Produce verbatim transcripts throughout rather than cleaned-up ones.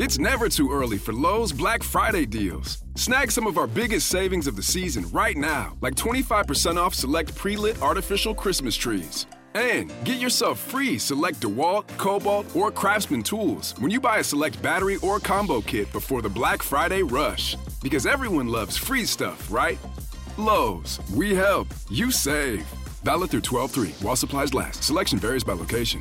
It's never too early for Lowe's Black Friday deals. Snag some of our biggest savings of the season right now, like twenty-five percent off select pre-lit artificial Christmas trees. And get yourself free select DeWalt, Cobalt, or Craftsman tools when you buy a select battery or combo kit before the Black Friday rush. Because everyone loves free stuff, right? Lowe's, we help, you save. Valid through twelve three while supplies last. Selection varies by location.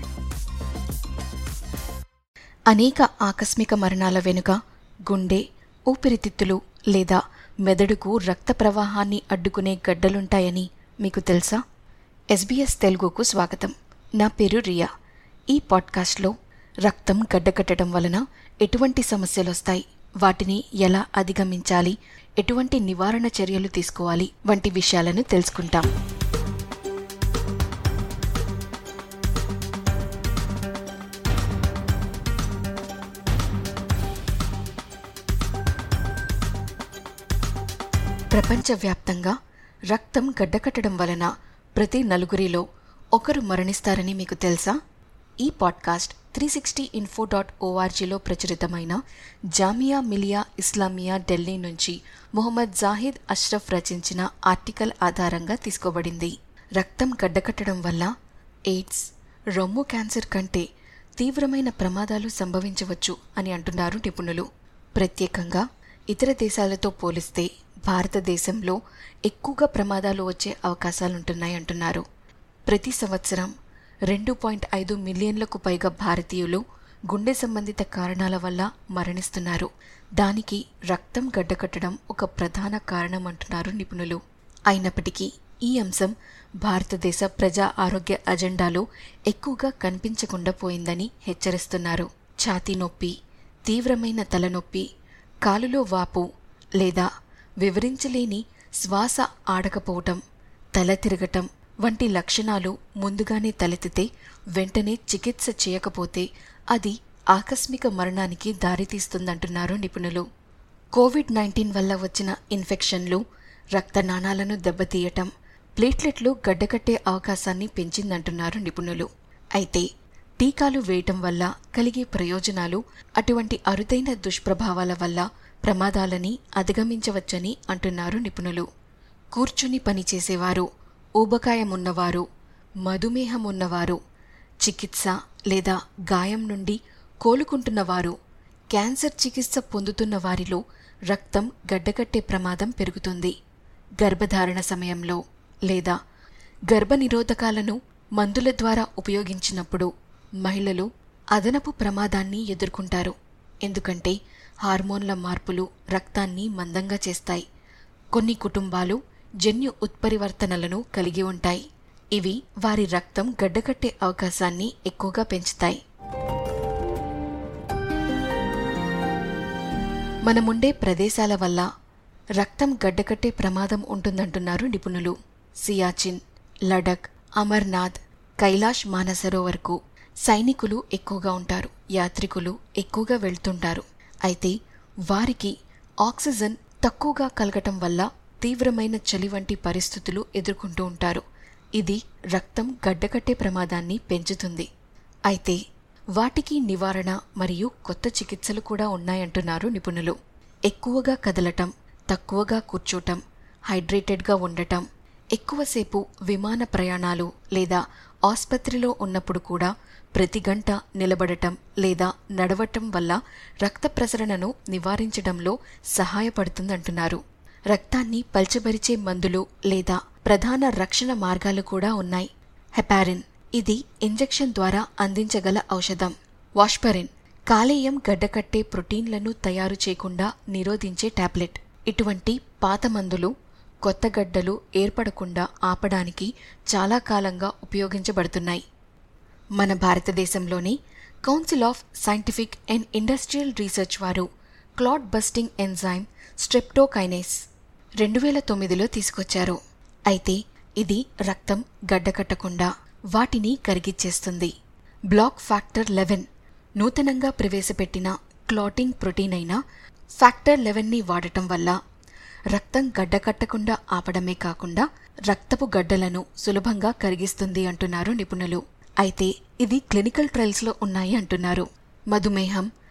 అనేక ఆకస్మిక మరణాల వెనుక గుండె, ఊపిరితిత్తులు లేదా మెదడుకు రక్త ప్రవాహాన్ని అడ్డుకునే గడ్డలుంటాయని మీకు తెలుసా? ఎస్బీఎస్ తెలుగుకు స్వాగతం. నా పేరు రియా. ఈ పాడ్కాస్ట్లో రక్తం గడ్డకట్టడం వలన ఎటువంటి సమస్యలొస్తాయి, వాటిని ఎలా అధిగమించాలి, ఎటువంటి నివారణ చర్యలు తీసుకోవాలి వంటి విషయాలను తెలుసుకుంటాం. ప్రపంచవ్యాప్తంగా రక్తం గడ్డకట్టడం వలన ప్రతి నలుగురిలో ఒకరు మరణిస్తారని మీకు తెలుసా? ఈ podcast three sixty info dot ఓఆర్జీలో ప్రచురితమైన జామియా మిలియా ఇస్లామియా ఢిల్లీ నుంచి మొహమ్మద్ జాహిద్ అష్రఫ్ రచించిన ఆర్టికల్ ఆధారంగా తీసుకోబడింది. రక్తం గడ్డకట్టడం వల్ల ఎయిడ్స్, రొమ్ము క్యాన్సర్ కంటే తీవ్రమైన ప్రమాదాలు సంభవించవచ్చు అని అంటున్నారు నిపుణులు. ప్రత్యేకంగా ఇతర దేశాలతో పోలిస్తే భారతదేశంలో ఎక్కువగా ప్రమాదాలు వచ్చే అవకాశాలుంటున్నాయంటున్నారు. ప్రతి సంవత్సరం రెండు పాయింట్ ఐదు మిలియన్లకు పైగా భారతీయులు గుండె సంబంధిత కారణాల వల్ల మరణిస్తున్నారు. దానికి రక్తం గడ్డకట్టడం ఒక ప్రధాన కారణం అంటున్నారు నిపుణులు. అయినప్పటికీ ఈ అంశం భారతదేశ ప్రజా ఆరోగ్య అజెండాలో ఎక్కువగా కనిపించకుండా పోయిందని హెచ్చరిస్తున్నారు. ఛాతీ నొప్పి, తీవ్రమైన తలనొప్పి, కాలులో వాపు లేదా వివరించలేని శ్వాస ఆడకపోవటం, తల తిరగటం వంటి లక్షణాలు ముందుగానే తలెత్తితే వెంటనే చికిత్స చేయకపోతే అది ఆకస్మిక మరణానికి దారితీస్తుందంటున్నారు నిపుణులు. కోవిడ్ నైన్టీన్ వల్ల వచ్చిన ఇన్ఫెక్షన్లు రక్తనాళాలను దెబ్బతీయటం, ప్లేట్లెట్లు గడ్డకట్టే అవకాశాన్ని పెంచిందంటున్నారు నిపుణులు. అయితే టీకాలు వేయటం వల్ల కలిగే ప్రయోజనాలు అటువంటి అరుదైన దుష్ప్రభావాల వల్ల ప్రమాదాలని అధిగమించవచ్చని అంటున్నారు నిపుణులు. కూర్చుని పనిచేసేవారు, ఊబకాయమున్నవారు, మధుమేహమున్నవారు, చికిత్స లేదా గాయం నుండి కోలుకుంటున్నవారు, క్యాన్సర్ చికిత్స పొందుతున్న వారిలో రక్తం గడ్డకట్టే ప్రమాదం పెరుగుతుంది. గర్భధారణ సమయంలో లేదా గర్భనిరోధకాలను మందుల ద్వారా ఉపయోగించినప్పుడు మహిళలు అదనపు ప్రమాదాన్ని ఎదుర్కొంటారు. ఎందుకంటే హార్మోన్ల మార్పులు రక్తాన్ని మందంగా చేస్తాయి. కొన్ని కుటుంబాలు జన్యు ఉత్పరివర్తనలను కలిగి ఉంటాయి. ఇవి వారి రక్తం గడ్డకట్టే అవకాశాన్ని ఎక్కువగా పెంచుతాయి. మనముండే ప్రదేశాల వల్ల రక్తం గడ్డకట్టే ప్రమాదం ఉంటుందంటున్నారు నిపుణులు. సియాచిన్, లడక్, అమర్నాథ్, కైలాష్ మానసరోవర్కు సైనికులు ఎక్కువగా ఉంటారు, యాత్రికులు ఎక్కువగా వెళ్తుంటారు. అయితే వారికి ఆక్సిజన్ తక్కువగా కలగటం వల్ల తీవ్రమైన చలి వంటి పరిస్థితులు ఎదుర్కొంటూ ఉంటారు. ఇది రక్తం గడ్డకట్టే ప్రమాదాన్ని పెంచుతుంది. అయితే వాటికి నివారణ మరియు కొత్త చికిత్సలు కూడా ఉన్నాయంటున్నారు నిపుణులు. ఎక్కువగా కదలటం, తక్కువగా కూర్చోటం, హైడ్రేటెడ్గా ఉండటం, ఎక్కువసేపు విమాన ప్రయాణాలు లేదా ఆస్పత్రిలో ఉన్నప్పుడు కూడా ప్రతి గంట నిలబడటం లేదా నడవటం వల్ల రక్త ప్రసరణను నివారించడంలో సహాయపడుతుందంటున్నారు. రక్తాన్ని పల్చబరిచే మందులు లేదా ప్రధాన రక్షణ మార్గాలు కూడా ఉన్నాయి. హెపారిన్, ఇది ఇంజెక్షన్ ద్వారా అందించగల ఔషధం. వాష్పరిన్, కాలేయం గడ్డకట్టే ప్రోటీన్లను తయారు చేయకుండా నిరోధించే టాబ్లెట్. ఇటువంటి పాత మందులు కొత్త గడ్డలు ఏర్పడకుండా ఆపడానికి చాలా కాలంగా ఉపయోగించబడుతున్నాయి. మన భారతదేశంలోని council of scientific and industrial research వారు క్లాట్ బస్టింగ్ ఎంజైమ్ స్ట్రెప్టోకైనేస్ రెండు వేల తొమ్మిదిలో తీసుకొచ్చారు. అయితే ఇది రక్తం గడ్డకట్టకుండా వాటిని కరిగిచ్చేస్తుంది. బ్లాక్ ఫ్యాక్టర్ లెవెన్ నూతనంగా ప్రవేశపెట్టిన క్లాటింగ్ ప్రోటీన్ అయిన ఫ్యాక్టర్ లెవెన్ని వాడటం వల్ల రక్తం గడ్డకట్టకుండా ఆపడమే కాకుండా రక్తపు గడ్డలను సులభంగా కరిగిస్తుంది అంటున్నారు నిపుణులు. అయితే ఇది క్లినికల్ ట్రయల్స్లో ఉన్నాయి అంటున్నారు. మధుమేహం,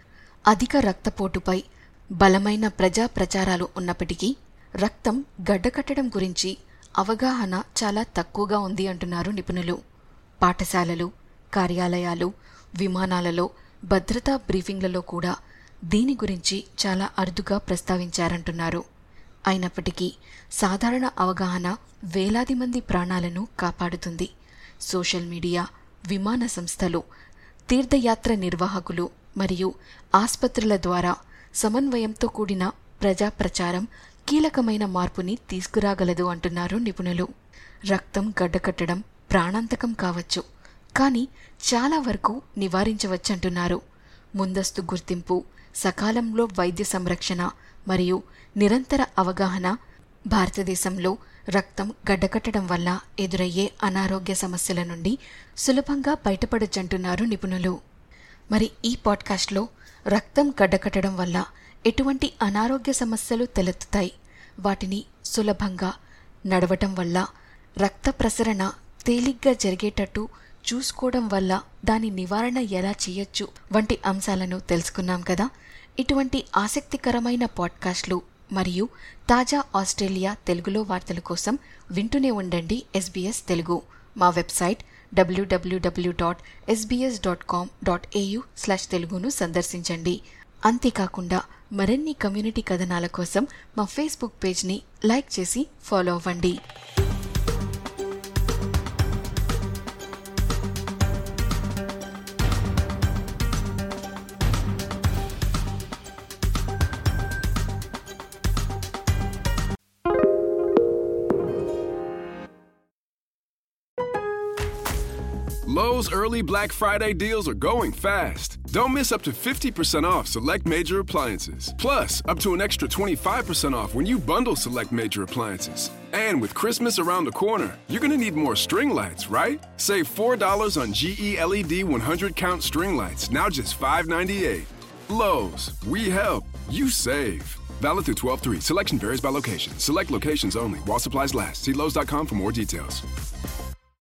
అధిక రక్తపోటుపై బలమైన ప్రజా ప్రచారాలు ఉన్నప్పటికీ రక్తం గడ్డకట్టడం గురించి అవగాహన చాలా తక్కువగా ఉంది అంటున్నారు నిపుణులు. పాఠశాలలు, కార్యాలయాలు, విమానాలలో భద్రతా బ్రీఫింగ్లలో కూడా దీని గురించి చాలా అరుదుగా ప్రస్తావించారంటున్నారు. అయినప్పటికీ సాధారణ అవగాహన వేలాది మంది ప్రాణాలను కాపాడుతుంది. సోషల్ మీడియా, విమాన సంస్థలు, తీర్థయాత్ర నిర్వాహకులు మరియు ఆస్పత్రుల ద్వారా సమన్వయంతో కూడిన ప్రజా ప్రచారం కీలకమైన మార్పుని తీసుకురాగలదు అంటున్నారు నిపుణులు. రక్తం గడ్డకట్టడం ప్రాణాంతకం కావచ్చు, కానీ చాలా వరకు నివారించవచ్చంటున్నారు. ముందస్తు గుర్తింపు, సకాలంలో వైద్య సంరక్షణ మరియు నిరంతర అవగాహన భారతదేశంలో రక్తం గడ్డకట్టడం వల్ల ఎదురయ్యే అనారోగ్య సమస్యల నుండి సులభంగా బయటపడొచ్చంటున్నారు నిపుణులు. మరి ఈ పాడ్కాస్ట్లో రక్తం గడ్డకట్టడం వల్ల ఎటువంటి అనారోగ్య సమస్యలు తలెత్తుతాయి, వాటిని సులభంగా నడవటం వల్ల, రక్త ప్రసరణ తేలిగ్గా జరిగేటట్టు చూసుకోవడం వల్ల దాని నివారణ ఎలా చేయొచ్చు వంటి అంశాలను తెలుసుకున్నాం కదా. ఇటువంటి ఆసక్తికరమైన పాడ్కాస్ట్లు మరియు తాజా ఆస్ట్రేలియా తెలుగులో వార్తల కోసం వింటూనే ఉండండి ఎస్బీఎస్ తెలుగు. మా వెబ్సైట్ డబ్ల్యూడబ్ల్యూడబ్ల్యూ dot SBS dot com dot AU slash తెలుగును సందర్శించండి. అంతేకాకుండా మరిన్ని కమ్యూనిటీ కథనాల కోసం మా ఫేస్బుక్ పేజ్ని లైక్ చేసి ఫాలో అవ్వండి. Lowe's early Black Friday deals are going fast. Don't miss up to fifty percent off select major appliances. Plus, up to an extra twenty-five percent off when you bundle select major appliances. And with Christmas around the corner, you're going to need more string lights, right? Save four dollars on G E L E D one hundred count string lights, now just five ninety-eight. Lowe's, we help, you save. Valid through twelve three. Selection varies by location. Select locations only. While supplies last. See Lowe's dot com for more details.